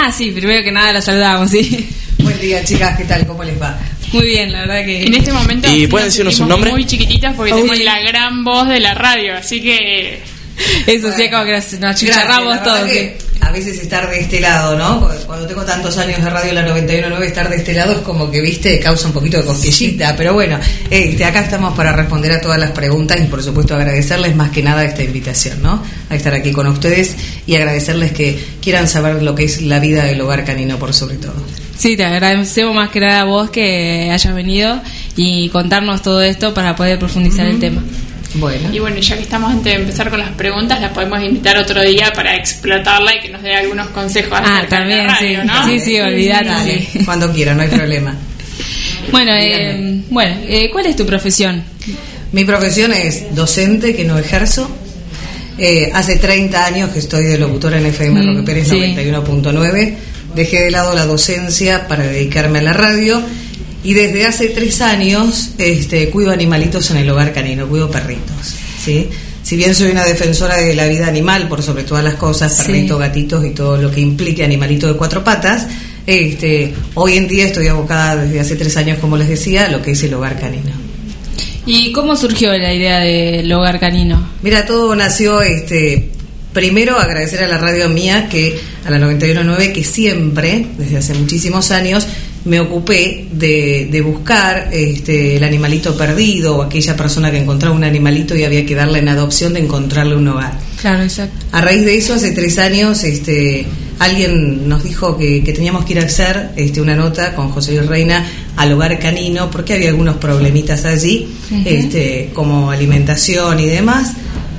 Sí, primero que nada la saludamos, sí. Buen día, chicas, ¿qué tal? ¿Cómo les va? Muy bien, la verdad que... En este momento ¿Y pueden decirnos un nombre? Muy chiquititas porque tenemos la gran voz de la radio, así que... Eso bueno, sí, como que nos chicharramos todos. A veces estar de este lado, ¿no? Cuando tengo tantos años de radio, la 91.9, estar de este lado es como que, viste, causa un poquito de cosquillita. Pero bueno, acá estamos para responder a todas las preguntas y por supuesto agradecerles más que nada esta invitación, ¿no? A estar aquí con ustedes y agradecerles que quieran saber lo que es la vida del hogar canino por sobre todo. Sí, te agradecemos más que nada a vos que hayas venido y contarnos todo esto para poder profundizar el tema. Bueno. Y bueno, ya que estamos antes de empezar con las preguntas, las podemos invitar otro día para explotarla y que nos dé algunos consejos acerca también, de la radio, sí, ¿no? Sí, olvidate. Sí. Cuando quiera, no hay problema. Bueno, ¿cuál es tu profesión? Mi profesión es docente, que no ejerzo. Hace 30 años que estoy de locutora en FM Roque Pérez 91.9. Dejé de lado la docencia para dedicarme a la radio. Y desde hace 3 años cuido animalitos en el hogar canino, cuido perritos, ¿sí? Si bien soy una defensora de la vida animal, por sobre todas las cosas, perritos, gatitos y todo lo que implique animalito de 4 patas, hoy en día estoy abocada desde hace 3 años, como les decía, a lo que es el hogar canino. ¿Y cómo surgió la idea del hogar canino? Mira, todo nació, primero agradecer a la radio mía, a la 91.9, que siempre, desde hace muchísimos años, me ocupé de buscar el animalito perdido o aquella persona que encontraba un animalito y había que darle en adopción, de encontrarle un hogar. Claro, exacto. A raíz de eso, hace 3 años, alguien nos dijo que teníamos que ir a hacer una nota con José Luis Reina al hogar canino, porque había algunos problemitas allí, como alimentación y demás.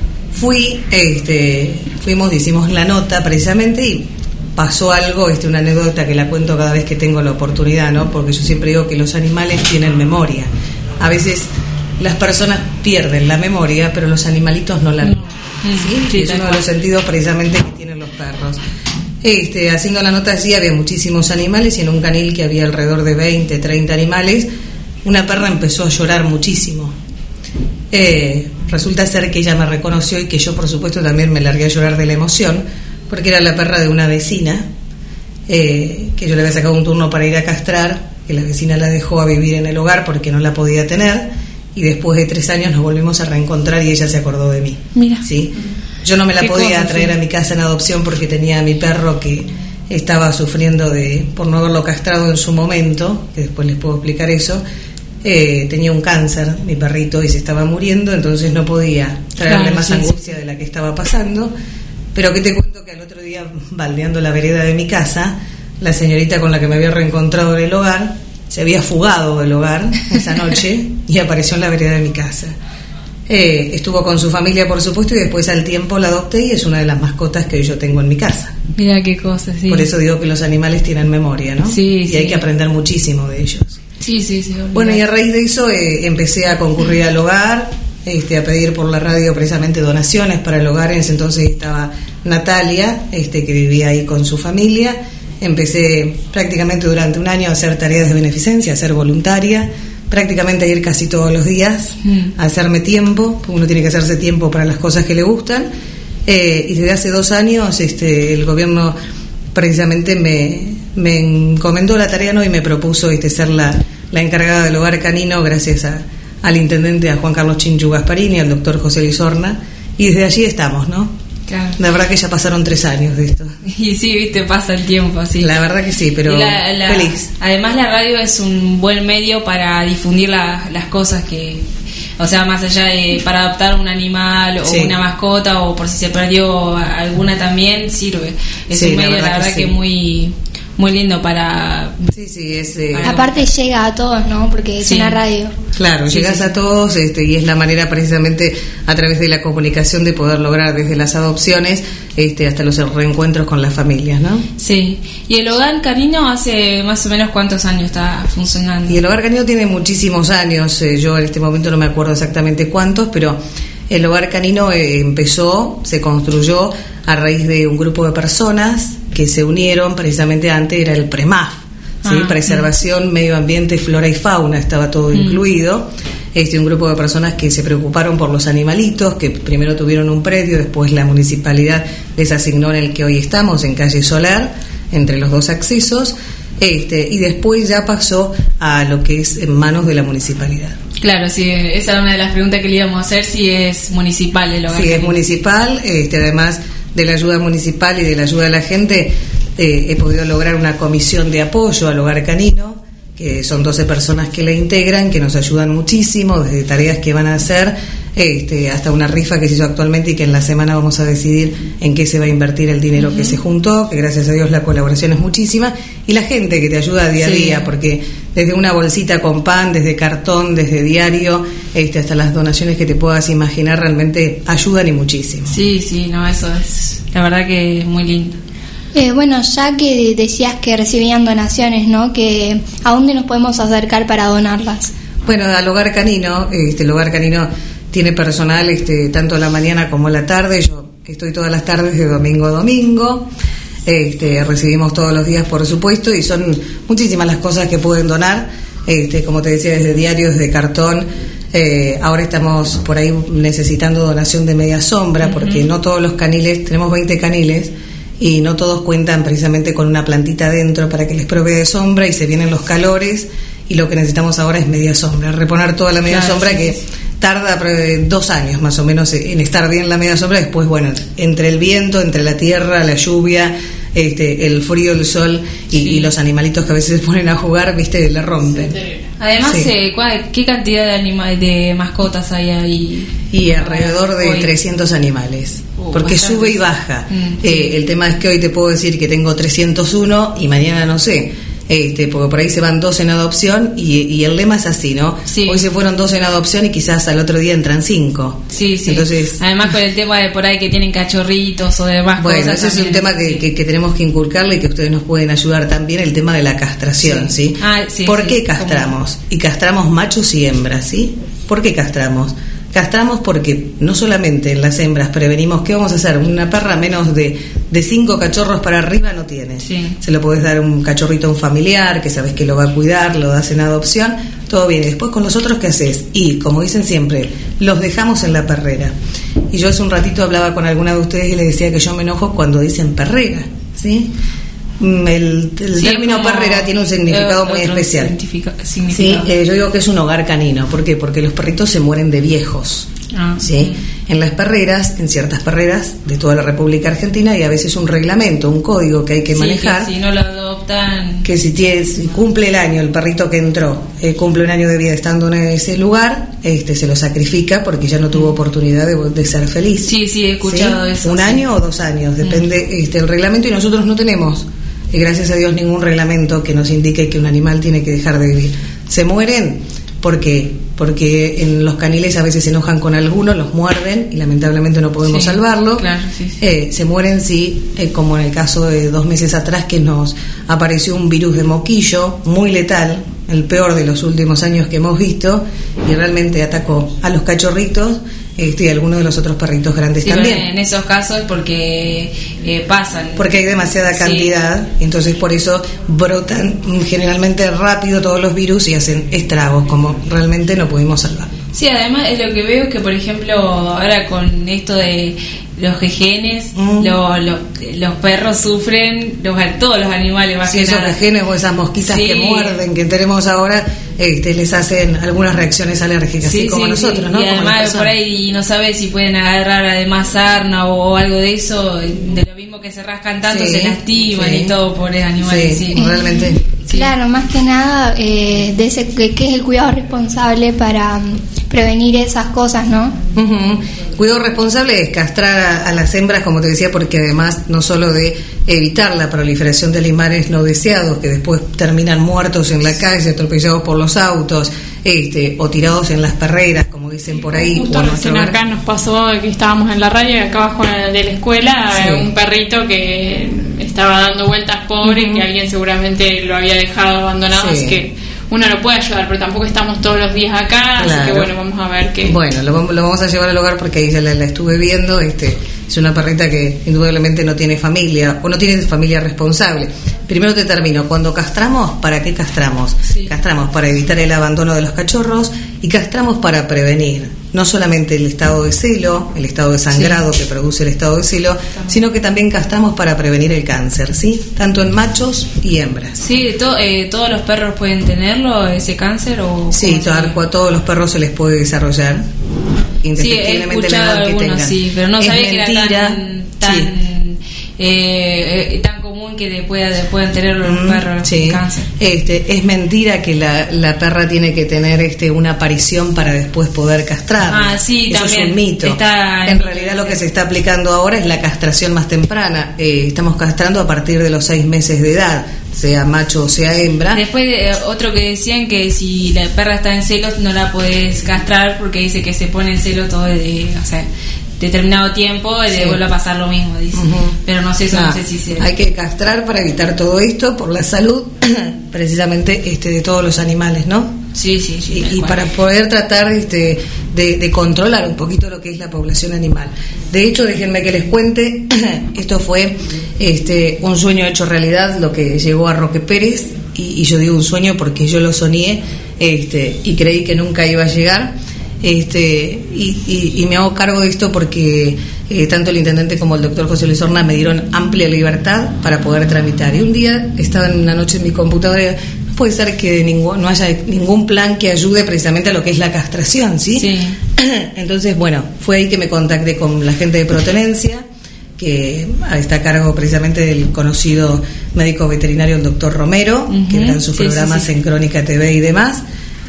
Fuimos, hicimos la nota precisamente y pasó algo, una anécdota que la cuento cada vez que tengo la oportunidad, ¿no? Porque yo siempre digo que los animales tienen memoria. A veces las personas pierden la memoria, pero los animalitos no la tienen. ¿Sí? Es uno de los sentidos precisamente que tienen los perros. Haciendo la nota allí había muchísimos animales y en un canil que había alrededor de 20, 30 animales, una perra empezó a llorar muchísimo. Resulta ser que ella me reconoció y que yo, por supuesto, también me largué a llorar de la emoción, porque era la perra de una vecina, que yo le había sacado un turno para ir a castrar, que la vecina la dejó a vivir en el hogar porque no la podía tener, y después de 3 años nos volvimos a reencontrar y ella se acordó de mí. Mira. ¿Sí? Yo no me la podía traer a mi casa en adopción porque tenía a mi perro que estaba sufriendo por no haberlo castrado en su momento, que después les puedo explicar eso. Tenía un cáncer, mi perrito, y se estaba muriendo, entonces no podía traerle más angustia de la que estaba pasando. Pero que te cuento que al otro día, baldeando la vereda de mi casa, la señorita con la que me había reencontrado en el hogar se había fugado del hogar esa noche y apareció en la vereda de mi casa. Estuvo con su familia, por supuesto, y después al tiempo la adopté y es una de las mascotas que hoy yo tengo en mi casa. Mira qué cosa, sí. Por eso digo que los animales tienen memoria, ¿no? Sí, y hay que aprender muchísimo de ellos. Sí. Bueno, y a raíz de eso empecé a concurrir al hogar, a pedir por la radio precisamente donaciones para el hogar. En ese entonces estaba Natalia, que vivía ahí con su familia. Empecé prácticamente durante un año a hacer tareas de beneficencia, a ser voluntaria, prácticamente a ir casi todos los días, a hacerme tiempo, porque uno tiene que hacerse tiempo para las cosas que le gustan. Y desde hace 2 años el gobierno precisamente me encomendó la tarea, ¿no? Y me propuso ser la encargada del hogar canino, gracias al intendente, a Juan Carlos Chinchu Gasparini, al doctor José Luis Horna, y desde allí estamos, ¿no? Claro. La verdad que ya pasaron 3 años de esto. Y sí, viste, pasa el tiempo así. La verdad que sí, pero feliz. Además la radio es un buen medio para difundir las cosas que... O sea, más allá de para adoptar un animal o una mascota, o por si se perdió alguna también, sirve. Es un medio, la verdad que muy... muy lindo para... Sí, es... Aparte llega a todos, ¿no? Porque es una radio. Claro, llegas a todos, y es la manera precisamente a través de la comunicación de poder lograr desde las adopciones hasta los reencuentros con las familias, ¿no? Sí. ¿Y el hogar canino hace más o menos cuántos años está funcionando? Y el hogar canino tiene muchísimos años, yo en este momento no me acuerdo exactamente cuántos, pero el hogar canino se construyó a raíz de un grupo de personas que se unieron, precisamente antes era el PREMAF, ¿sí? Preservación, Medio Ambiente, Flora y Fauna, estaba todo incluido. Un grupo de personas que se preocuparon por los animalitos, que primero tuvieron un predio, después la municipalidad les asignó en el que hoy estamos, en Calle Solar, entre los dos accesos, y después ya pasó a lo que es en manos de la municipalidad. Claro, sí, esa era una de las preguntas que le íbamos a hacer, si es municipal el hogar canino. Sí, es municipal, además de la ayuda municipal y de la ayuda de la gente, he podido lograr una comisión de apoyo al hogar canino, que son 12 personas que la integran, que nos ayudan muchísimo, desde tareas que van a hacer, hasta una rifa que se hizo actualmente y que en la semana vamos a decidir en qué se va a invertir el dinero que se juntó, que gracias a Dios la colaboración es muchísima, y la gente que te ayuda día a día, porque desde una bolsita con pan, desde cartón, desde diario, hasta las donaciones que te puedas imaginar, realmente ayudan y muchísimo. Sí, no, eso es la verdad que es muy lindo. Bueno, ya que decías que recibían donaciones, ¿no? Que ¿a dónde nos podemos acercar para donarlas? Bueno, al hogar canino, el hogar canino tiene personal tanto a la mañana como a la tarde. Yo estoy todas las tardes de domingo a domingo. Recibimos todos los días, por supuesto, y son muchísimas las cosas que pueden donar. Como te decía, desde diarios, de cartón. Ahora estamos por ahí necesitando donación de media sombra, porque no todos los caniles, tenemos 20 caniles, y no todos cuentan precisamente con una plantita adentro para que les provea de sombra, y se vienen los calores, y lo que necesitamos ahora es media sombra, reponer toda la media sombra, que tarda 2 años más o menos en estar bien la media sombra. Después, bueno, entre el viento, entre la tierra, la lluvia, el frío, el sol y los animalitos que a veces se ponen a jugar, le rompen. Además, ¿qué cantidad de mascotas hay ahí? Y alrededor de 300 animales, porque bastante. Sube y baja. El tema es que hoy te puedo decir que tengo 301 y mañana no sé, porque por ahí se van 2 en adopción, y el lema es así, ¿no? Sí. Hoy se fueron 2 en adopción y quizás al otro día entran 5. Sí. Entonces, además con el tema de por ahí que tienen cachorritos o demás cosas. Bueno, ese es un tema que tenemos que inculcarle, y que ustedes nos pueden ayudar también, el tema de la castración, ¿sí? ¿Por qué castramos? Y castramos machos y hembras, ¿sí? ¿Por qué castramos? Castramos porque no solamente en las hembras prevenimos, ¿qué vamos a hacer? Una perra menos de 5 cachorros para arriba no tiene. Se lo podés dar a un cachorrito a un familiar, que sabes que lo va a cuidar, lo das en adopción, todo bien. Y después con los otros, ¿qué haces? Y como dicen siempre, los dejamos en la perrera. Y yo hace un ratito hablaba con alguna de ustedes y les decía que yo me enojo cuando dicen perrera, ¿sí? El término perrera tiene un significado muy especial. Sí, yo digo que es un hogar canino. ¿Por qué? Porque los perritos se mueren de viejos. ¿Sí? En las perreras, en ciertas perreras de toda la República Argentina, hay a veces un reglamento, un código que hay que manejar. Que si no lo adoptan, que si cumple el año, el perrito que entró cumple un año de vida estando en ese lugar, se lo sacrifica porque ya no tuvo oportunidad de ser feliz. Sí, he escuchado eso. Un año o 2 años, depende el reglamento, y nosotros no tenemos, gracias a Dios, ningún reglamento que nos indique que un animal tiene que dejar de vivir. Se mueren porque en los caniles a veces se enojan con algunos, los muerden y lamentablemente no podemos salvarlo. Claro, se mueren como en el caso de 2 meses atrás, que nos apareció un virus de moquillo muy letal, el peor de los últimos años que hemos visto, y realmente atacó a los cachorritos y algunos de los otros perritos grandes también. En esos casos porque pasan. Porque hay demasiada cantidad, entonces por eso brotan generalmente rápido todos los virus y hacen estragos, como realmente no pudimos salvar. Sí, además es lo que veo es que, por ejemplo, ahora con esto de los jejenes, los perros sufren, todos los animales más que esos jejenes o esas mosquitas que muerden que tenemos ahora, les hacen algunas reacciones alérgicas, así como nosotros, ¿no? Y además por ahí no sabes si pueden agarrar además sarna o algo de eso, de lo mismo que se rascan tanto, se lastiman y todo, pobres animales. Sí, realmente. Claro, más que nada de ese que es el cuidado responsable para prevenir esas cosas, ¿no? Cuidado responsable es castrar a las hembras, como te decía, porque además no solo de evitar la proliferación de animales no deseados que después terminan muertos en la calle, atropellados por los autos, o tirados en las perreras, como dicen por ahí. Justo recién acá nos pasó que estábamos en la radio y acá abajo de la escuela un perrito que estaba dando vueltas, pobre, que alguien seguramente lo había dejado abandonado, así que uno lo puede ayudar, pero tampoco estamos todos los días acá, así que bueno, vamos a ver qué. Bueno, lo vamos a llevar al hogar porque ahí ya la estuve viendo, es una perrita que indudablemente no tiene familia o no tiene familia responsable. Primero te termino, cuando castramos, ¿para qué castramos? Sí. Castramos para evitar el abandono de los cachorros y castramos para prevenir no solamente el estado de celo, el estado de sangrado que produce el estado de celo, sino que también castramos para prevenir el cáncer, ¿sí? Tanto en machos y hembras. Sí, todos los perros pueden tenerlo, ese cáncer, o sí, a todos los perros se les puede desarrollar, indefectiblemente la edad que tengan. Sí, pero no sabía que era tan común que puedan tener los perros cáncer. Es mentira que la perra tiene que tener una aparición para después poder castrar. Sí, eso también es un mito. En realidad lo que se está aplicando ahora es la castración más temprana. Estamos castrando a partir de los 6 meses de edad, sea macho o sea hembra. Después otro que decían que si la perra está en celos no la podés castrar porque dice que se pone en celo todo determinado tiempo y le vuelve a pasar lo mismo, dice. Pero no sé no sé si se... Hay que castrar para evitar todo esto por la salud precisamente de todos los animales, ¿no? Sí. Y para poder tratar de controlar un poquito lo que es la población animal. De hecho, déjenme que les cuente, esto fue un sueño hecho realidad, lo que llegó a Roque Pérez, y yo digo un sueño porque yo lo soñé y creí que nunca iba a llegar. Y me hago cargo de esto porque tanto el intendente como el doctor José Luis Horna me dieron amplia libertad para poder tramitar. Y un día estaba en una noche en mi computadora, no puede ser que no haya ningún plan que ayude precisamente a lo que es la castración, ¿sí? Entonces, bueno, fue ahí que me contacté con la gente de Protenencia, que está a cargo precisamente del conocido médico veterinario el doctor Romero, que dan sus programas en Crónica TV y demás.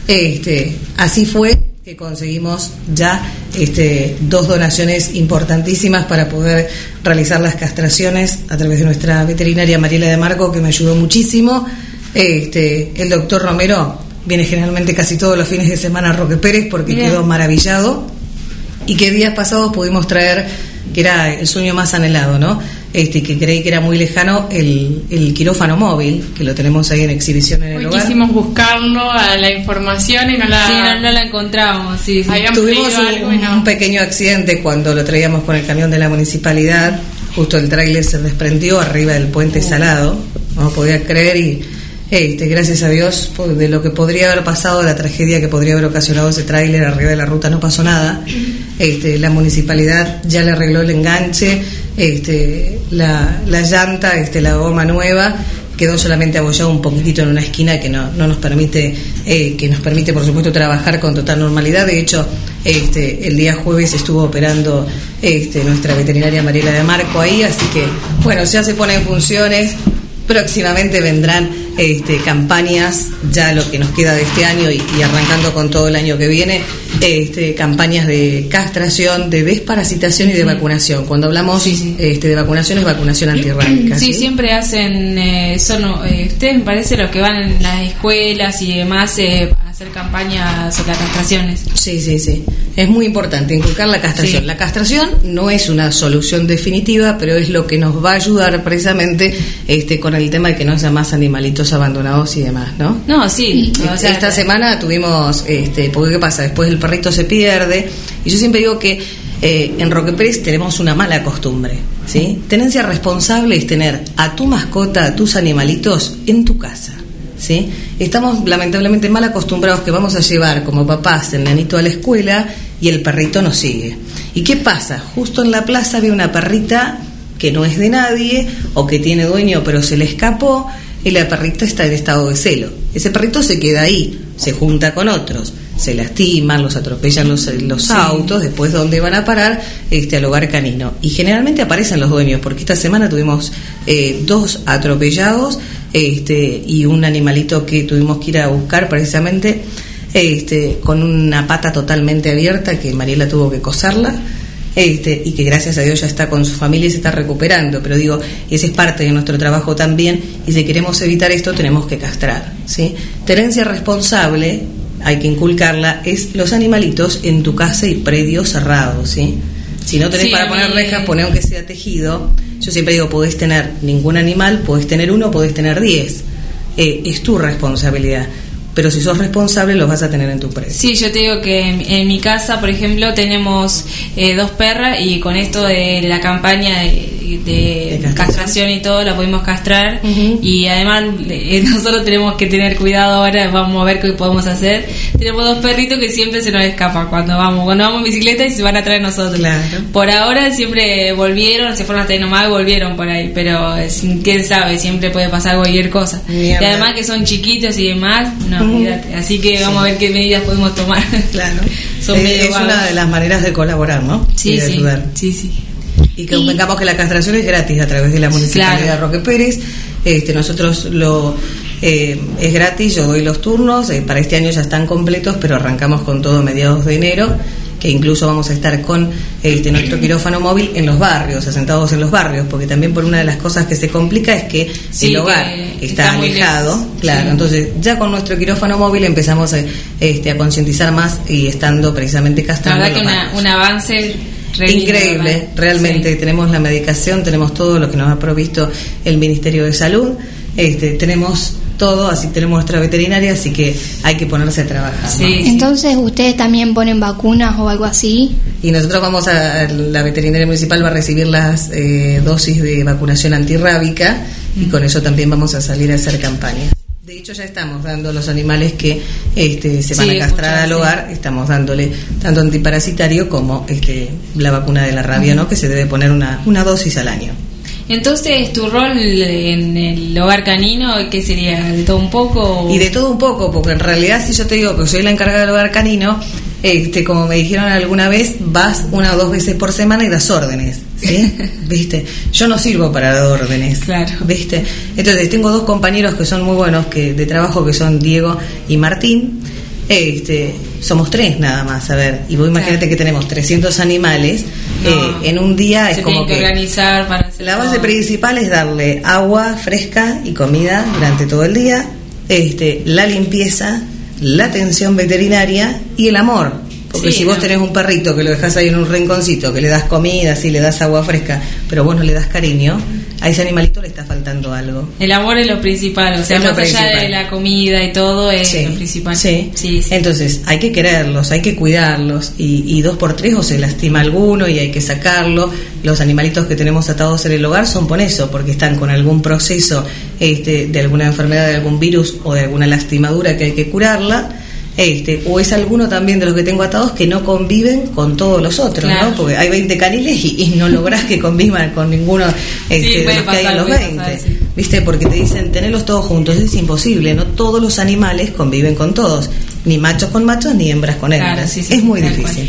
Así fue que conseguimos ya 2 donaciones importantísimas para poder realizar las castraciones a través de nuestra veterinaria Mariela de Marco, que me ayudó muchísimo. El doctor Romero viene generalmente casi todos los fines de semana a Roque Pérez porque quedó maravillado, y que días pasados pudimos traer, que era el sueño más anhelado, ¿no? Que creí que era muy lejano, el quirófano móvil, que lo tenemos ahí en exhibición en el hogar. Quisimos buscarlo a la información y no la encontramos. Tuvimos un pequeño accidente cuando lo traíamos con el camión de la municipalidad. Justo el tráiler se desprendió arriba del puente Salado, no podía creer, y gracias a Dios, de lo que podría haber pasado, la tragedia que podría haber ocasionado ese tráiler arriba de la ruta, no pasó nada. La municipalidad ya le arregló el enganche, la llanta, la goma nueva, quedó solamente abollado un poquitito en una esquina que no nos permite, por supuesto, trabajar con total normalidad. De hecho, el día jueves estuvo operando nuestra veterinaria Mariela de Marco ahí, así que bueno, ya se pone en funciones. Próximamente vendrán campañas, ya lo que nos queda de este año y arrancando con todo el año que viene, campañas de castración, de desparasitación y de vacunación. Cuando hablamos de vacunación, es vacunación antirrábica. Sí, siempre hacen, ustedes me parece los que van en las escuelas y demás a hacer campañas sobre las castraciones. Sí. Es muy importante inculcar la castración. La castración no es una solución definitiva, pero es lo que nos va a ayudar precisamente con el tema de que no haya más animalitos abandonados y demás, ¿no? No, sí. Esta semana tuvimos, porque ¿qué pasa? Después el perrito se pierde, y yo siempre digo que en Roque Pérez tenemos una mala costumbre, ¿sí? Tenencia responsable es tener a tu mascota, a tus animalitos en tu casa, ¿sí? Estamos lamentablemente mal acostumbrados que vamos a llevar como papás el nenito a la escuela y el perrito nos sigue. ¿Y qué pasa? Justo en la plaza había una perrita que no es de nadie o que tiene dueño pero se le escapó, y la perrita está en estado de celo. Ese perrito se queda ahí, se junta con otros, se lastiman, los atropellan los autos, después ¿dónde van a parar? Al hogar canino. Y generalmente aparecen los dueños, porque esta semana tuvimos 2 atropellados y un animalito que tuvimos que ir a buscar precisamente con una pata totalmente abierta que Mariela tuvo que coserla. Y que gracias a Dios ya está con su familia y se está recuperando, pero digo, ese es parte de nuestro trabajo también, y si queremos evitar esto tenemos que castrar, ¿sí? Tenencia responsable, hay que inculcarla, es los animalitos en tu casa y predio cerrado, ¿sí? Si no tenés para poner rejas, poné aunque sea tejido. Yo siempre digo, podés tener ningún animal, podés tener 1, podés tener 10, es tu responsabilidad. pero si sos responsable los vas a tener en tu predio. Sí, yo te digo que en mi casa, por ejemplo, tenemos 2 perras y con esto de la campaña de castración y todo, la pudimos castrar. Y además nosotros tenemos que tener cuidado ahora, vamos a ver qué podemos hacer. Tenemos 2 perritos que siempre se nos escapan cuando vamos en bicicleta y se van a traer nosotros. Claro. Por ahora siempre volvieron, se fueron hasta ahí nomás y volvieron por ahí, pero quién sabe, siempre puede pasar cualquier cosa. Mierda. Y además que son chiquitos y demás, no, olvídate. Así que vamos a ver qué medidas podemos tomar. Claro. Son medio es una de las maneras de colaborar, ¿no? Sí, y de ayudar. sí. Y que convengamos que la castración es gratis a través de la Municipalidad de Roque Pérez. Nosotros es gratis, yo doy los turnos, para este año ya están completos, pero arrancamos con todo a mediados de enero, que incluso vamos a estar con nuestro quirófano móvil en los barrios, asentados en los barrios, porque también por una de las cosas que se complica es que el hogar está alejado, claro, entonces ya con nuestro quirófano móvil empezamos a concientizar más y estando precisamente castrando. La verdad que un avance increíble, realmente. Tenemos la medicación, tenemos todo lo que nos ha provisto el Ministerio de Salud, tenemos todo, así tenemos nuestra veterinaria, así que hay que ponerse a trabajar, ¿no? Entonces ustedes también ponen vacunas o algo así. Y nosotros la veterinaria municipal va a recibir las dosis de vacunación antirrábica y con eso también vamos a salir a hacer campaña. De hecho ya estamos dando los animales que se van a castrar al hogar, estamos dándole tanto antiparasitario como la vacuna de la rabia, ¿no? Que se debe poner una dosis al año. Entonces, ¿tu rol en el hogar canino qué sería? ¿De todo un poco? Y de todo un poco, porque en realidad si yo te digo que soy la encargada del hogar canino, como me dijeron alguna vez, vas 1 o 2 veces por semana y das órdenes, ¿sí? ¿Viste? Yo no sirvo para dar órdenes, claro. ¿Viste? Entonces tengo 2 compañeros que son muy buenos de trabajo, que son Diego y Martín. Somos 3 nada más, a ver, y vos imagínate que tenemos 300 animales, en un día es como que organizar para hacer la base todo. Principal es darle agua fresca y comida durante todo el día, la limpieza, la atención veterinaria y el amor, porque si vos tenés un perrito que lo dejás ahí en un rinconcito, que le das comida, sí, le das agua fresca, pero vos no le das cariño, a ese animalito le está faltando algo. El amor es lo principal, o sea, más allá de la comida y todo es lo principal. Sí. Entonces hay que quererlos, hay que cuidarlos, y 2 por 3 o se lastima alguno y hay que sacarlo. Los animalitos que tenemos atados en el hogar son por eso, porque están con algún proceso de alguna enfermedad, de algún virus o de alguna lastimadura que hay que curarla. O es alguno también de los que tengo atados que no conviven con todos los otros, claro. ¿No? Porque hay 20 caniles y no lográs que convivan con ninguno de los que hay en los 20, ¿viste? Porque te dicen tenerlos todos juntos, es imposible, no todos los animales conviven con todos, ni machos con machos ni hembras con hembras, claro, es muy difícil.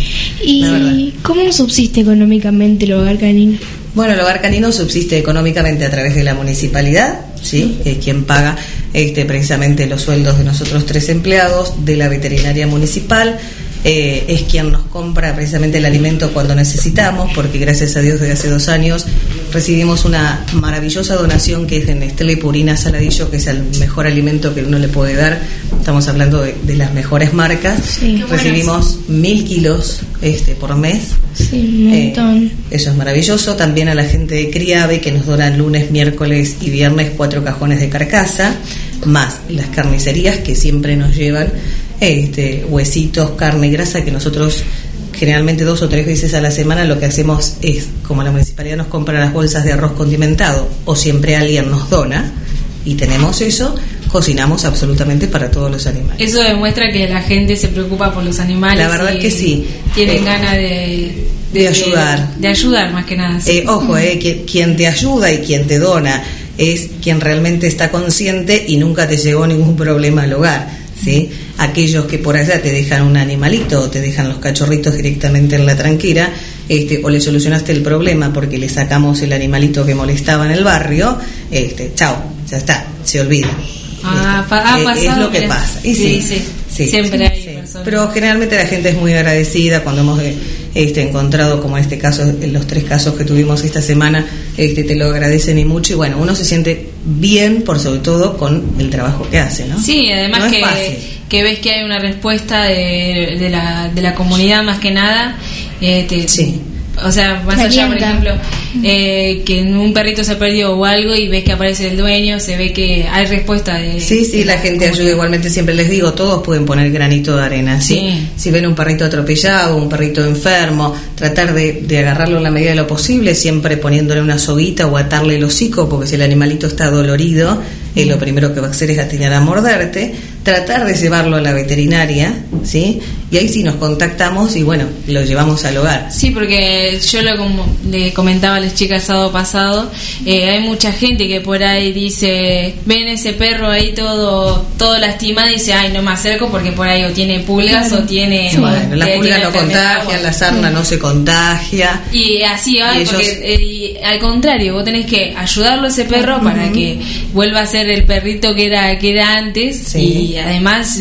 ¿Y cómo subsiste económicamente el hogar canino? Bueno, el hogar canino subsiste económicamente a través de la municipalidad, ¿sí? Que es quien paga precisamente los sueldos de nosotros 3 empleados, de la veterinaria municipal, es quien nos compra precisamente el alimento cuando necesitamos, porque gracias a Dios desde hace 2 años recibimos una maravillosa donación que es de Nestlé Purina Saladillo, que es el mejor alimento que uno le puede dar. Estamos hablando de las mejores marcas. Sí. Recibimos 1000 kilos por mes. Sí, un montón. Eso es maravilloso. También a la gente de Criave, que nos donan lunes, miércoles y viernes 4 cajones de carcasa, más las carnicerías que siempre nos llevan huesitos, carne, grasa, que nosotros generalmente 2 o 3 veces a la semana lo que hacemos es, como la municipalidad nos compra las bolsas de arroz condimentado o siempre alguien nos dona y tenemos eso, cocinamos absolutamente para todos los animales. Eso demuestra que la gente se preocupa por los animales. La verdad que sí. Tienen ganas de ayudar. De ayudar más que nada. Sí. Ojo, quien te ayuda y quien te dona es quien realmente está consciente y nunca te llevó ningún problema al hogar. ¿Sí? Aquellos que por allá te dejan un animalito o te dejan los cachorritos directamente en la tranquera, o le solucionaste el problema porque le sacamos el animalito que molestaba en el barrio, chao, ya está, se olvida. Es lo que pasa. Y sí, siempre hay personas. Pero generalmente la gente es muy agradecida cuando hemos encontrado, como en este caso, en los 3 casos que tuvimos esta semana, te lo agradecen y mucho, y bueno, uno se siente bien por sobre todo con el trabajo que hace, ¿no? Sí, además no que ves que hay una respuesta de la comunidad más que nada, sí. o sea, más allá, por ejemplo, que un perrito se perdió o algo y ves que aparece el dueño, se ve que hay respuesta de... Sí, la gente ayuda. Igualmente siempre les digo, todos pueden poner granito de arena, ¿sí? Si ven un perrito atropellado, un perrito enfermo, tratar de agarrarlo en la medida de lo posible, siempre poniéndole una soguita o atarle el hocico, porque si el animalito está dolorido, lo primero que va a hacer es atinar a morderte, tratar de llevarlo a la veterinaria, ¿sí? Y ahí sí nos contactamos y bueno, lo llevamos al hogar. Sí, porque yo le comentaba a las chicas el sábado pasado, hay mucha gente que por ahí dice, ven ese perro ahí todo lastimado y dice, ay, no me acerco porque por ahí o tiene pulgas o tiene... Sí. Bueno, las pulgas no contagian, la sarna no se contagia. Y así va, porque al contrario, vos tenés que ayudarlo a ese perro para que vuelva a ser el perrito que era antes, y además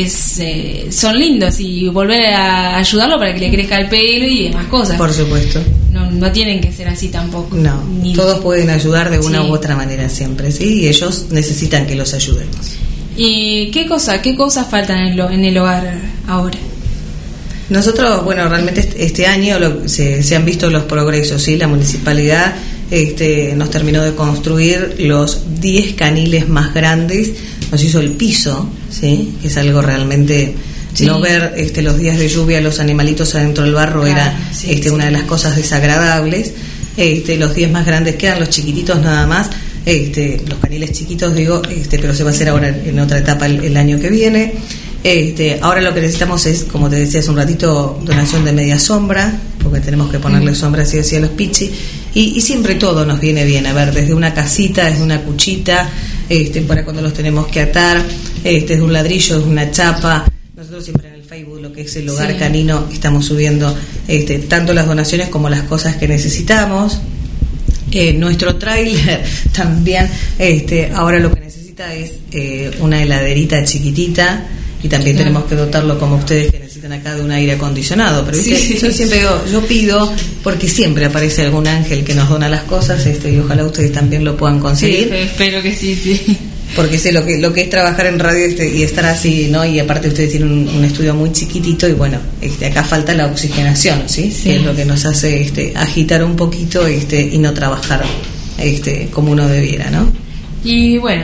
son lindos, y volver a ayudarlo para que le crezca el pelo y demás cosas. Por supuesto. No tienen que ser así tampoco. No, todos pueden ayudar de una u otra manera siempre, ¿sí? Y ellos necesitan que los ayudemos. ¿Y qué cosas faltan en el hogar ahora? Nosotros, bueno, realmente este año se han visto los progresos, ¿sí? La municipalidad nos terminó de construir los 10 caniles más grandes, nos hizo el piso, ¿sí? Que es algo realmente... No ver los días de lluvia los animalitos adentro del barro era una de las cosas desagradables. Los 10 más grandes quedan, los chiquititos nada más, los caniles chiquitos digo, pero se va a hacer ahora en otra etapa el año que viene. Ahora lo que necesitamos es, como te decía hace un ratito, donación de media sombra, porque tenemos que ponerle sombra así a los pichis, y siempre todo nos viene bien, a ver, desde una casita, desde una cuchita, para cuando los tenemos que atar, desde un ladrillo, desde una chapa. Nosotros siempre en el Facebook, lo que es el hogar canino, estamos subiendo tanto las donaciones como las cosas que necesitamos. Nuestro tráiler también ahora lo que necesita es una heladerita chiquitita, y también tenemos que dotarlo, como ustedes que necesitan acá, de un aire acondicionado. Pero yo siempre digo, yo pido, porque siempre aparece algún ángel que nos dona las cosas, y ojalá ustedes también lo puedan conseguir. Sí, espero que sí. Porque sé lo que es trabajar en radio y estar así, ¿no? Y aparte ustedes tienen un estudio muy chiquitito y bueno, acá falta la oxigenación, ¿sí? Que es lo que nos hace agitar un poquito y no trabajar como uno debiera, ¿no? Y bueno,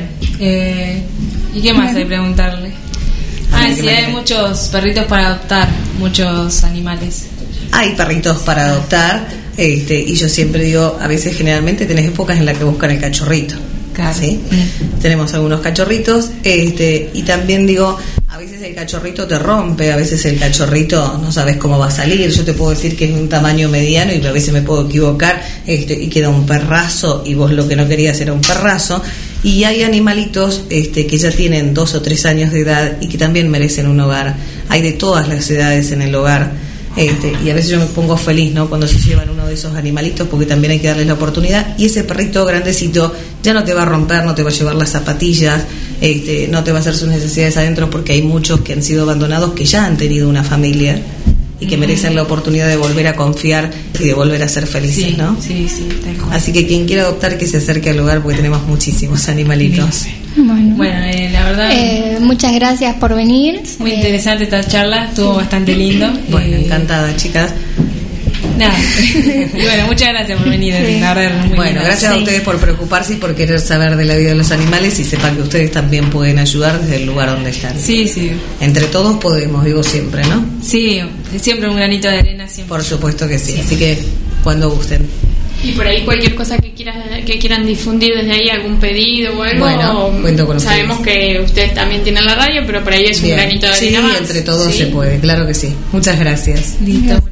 ¿y qué más hay que preguntarle? Sí, hay muchos perritos para adoptar, muchos animales. Hay perritos para adoptar, y yo siempre digo, a veces generalmente tenés épocas en las que buscan el cachorrito. Claro. ¿Sí? Tenemos algunos cachorritos, y también digo, a veces el cachorrito te rompe, a veces el cachorrito no sabes cómo va a salir. Yo te puedo decir que es un tamaño mediano y a veces me puedo equivocar, y queda un perrazo y vos lo que no querías era un perrazo. Y hay animalitos que ya tienen 2 o 3 años de edad y que también merecen un hogar. Hay de todas las edades en el hogar. Y a veces yo me pongo feliz, ¿no? Cuando se llevan uno de esos animalitos, porque también hay que darles la oportunidad. Y ese perrito grandecito ya no te va a romper, no te va a llevar las zapatillas, no te va a hacer sus necesidades adentro, porque hay muchos que han sido abandonados, que ya han tenido una familia y que merecen la oportunidad de volver a confiar y de volver a ser felices, ¿no? Sí, así que quien quiera adoptar, que se acerque al lugar, porque tenemos muchísimos animalitos. Bueno, la verdad, muchas gracias por venir. Muy interesante esta charla, estuvo bastante lindo. Bueno, encantada, chicas. Nada. Y bueno, muchas gracias por venir. La verdad, muy bueno, gracias a ustedes por preocuparse y por querer saber de la vida de los animales, y sepan que ustedes también pueden ayudar desde el lugar donde están. Sí. Entre todos podemos, digo siempre, ¿no? Sí, siempre un granito de arena. Siempre. Por supuesto que sí. Así que cuando gusten. Y por ahí cualquier cosa que quieran difundir desde ahí, algún pedido o algo. Bueno, cuento con ustedes. Sabemos que ustedes también tienen la radio, pero por ahí es un granito de arena más. Sí, entre todos se puede, claro que sí. Muchas gracias. Listo.